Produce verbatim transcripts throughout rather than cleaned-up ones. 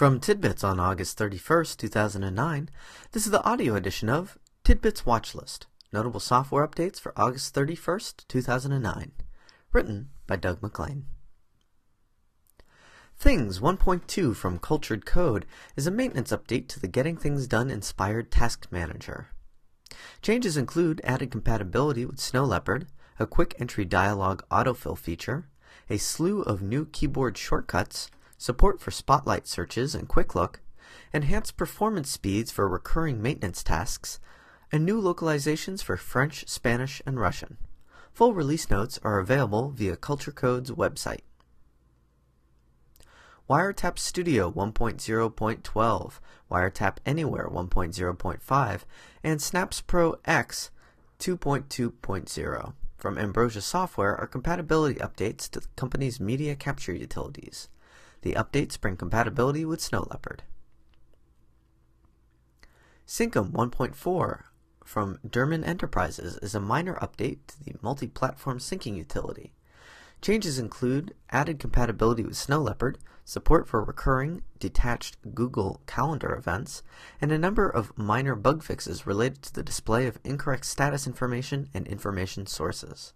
From Tidbits on August thirty-first, two thousand nine, this is the audio edition of Tidbits Watchlist, Notable Software Updates for August thirty-first, two thousand nine, written by Doug MacLean. Things one point two from Cultured Code is a maintenance update to the Getting Things Done inspired Task Manager. Changes include added compatibility with Snow Leopard, a quick entry dialog autofill feature, a slew of new keyboard shortcuts, support for spotlight searches and quick look, enhanced performance speeds for recurring maintenance tasks, and new localizations for French, Spanish, and Russian. Full release notes are available via Cultured Code's website. Wiretap Studio one point oh point twelve, Wiretap Anywhere one point oh point five, and Snaps Pro X two point two point oh from Ambrosia Software are compatibility updates to the company's media capture utilities. The updates bring compatibility with Snow Leopard. Syncom one point four from Derman Enterprises is a minor update to the multi-platform syncing utility. Changes include added compatibility with Snow Leopard, support for recurring, detached Google Calendar events, and a number of minor bug fixes related to the display of incorrect status information and information sources.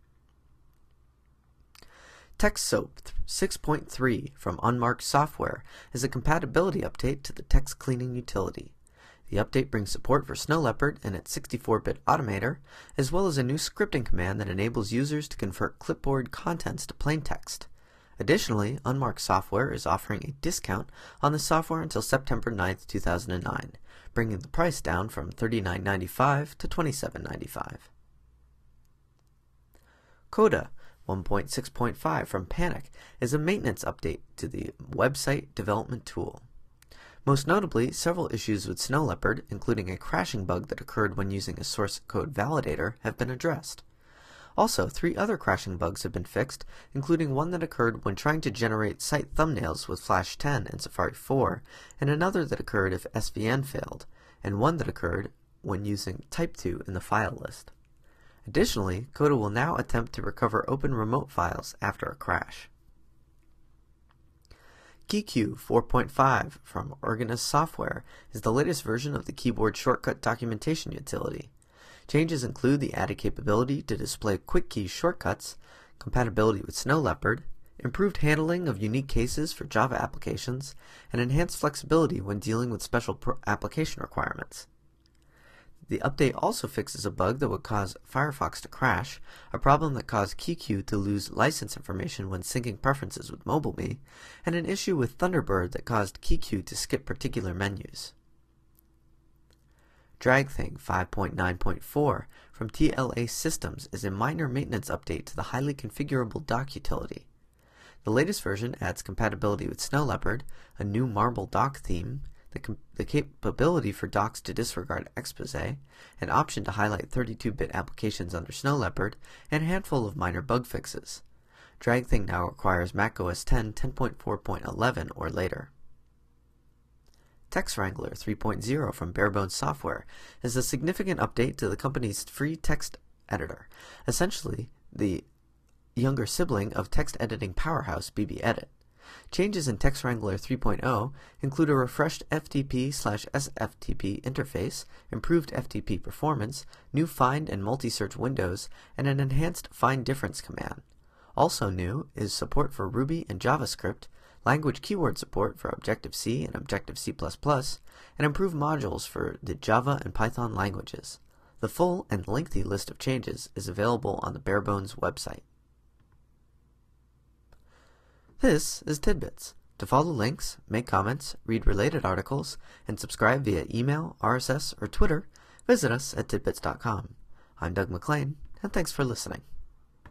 TextSoap six point three from Unmarked Software is a compatibility update to the text cleaning utility. The update brings support for Snow Leopard and its sixty-four bit automator, as well as a new scripting command that enables users to convert clipboard contents to plain text. Additionally, Unmarked Software is offering a discount on the software until September ninth, two thousand nine, bringing the price down from thirty-nine ninety-five to twenty-seven ninety-five. Coda one point six point five from Panic is a maintenance update to the website development tool. Most notably, several issues with Snow Leopard, including a crashing bug that occurred when using a source code validator, have been addressed. Also, three other crashing bugs have been fixed, including one that occurred when trying to generate site thumbnails with Flash ten and Safari four, and another that occurred if S V N failed, and one that occurred when using type two in the file list. Additionally, Coda will now attempt to recover open remote files after a crash. KeyQ four point five from Organist Software is the latest version of the keyboard shortcut documentation utility. Changes include the added capability to display quick key shortcuts, compatibility with Snow Leopard, improved handling of unique cases for Java applications, and enhanced flexibility when dealing with special application requirements. The update also fixes a bug that would cause Firefox to crash, a problem that caused KeyQ to lose license information when syncing preferences with MobileMe, and an issue with Thunderbird that caused KeyQ to skip particular menus. DragThing five point nine point four from T L A Systems is a minor maintenance update to the highly configurable dock utility. The latest version adds compatibility with Snow Leopard, a new Marble dock theme, the, the capability for docks to disregard expose, an option to highlight thirty-two bit applications under Snow Leopard, and a handful of minor bug fixes. DragThing now requires macOS ten ten point four point eleven or later. TextWrangler three point oh from Barebones Software is a significant update to the company's free text editor, essentially the younger sibling of text editing powerhouse BBEdit. Changes in TextWrangler three point oh include a refreshed F T P slash S F T P interface, improved F T P performance, new find and multi-search windows, and an enhanced find difference command. Also new is support for Ruby and JavaScript, language keyword support for Objective-C and Objective-C plus plus, and improved modules for the Java and Python languages. The full and lengthy list of changes is available on the Barebones website. This is Tidbits. To follow links, make comments, read related articles, and subscribe via email, R S S, or Twitter, visit us at tidbits dot com. I'm Doug MacLean, and thanks for listening.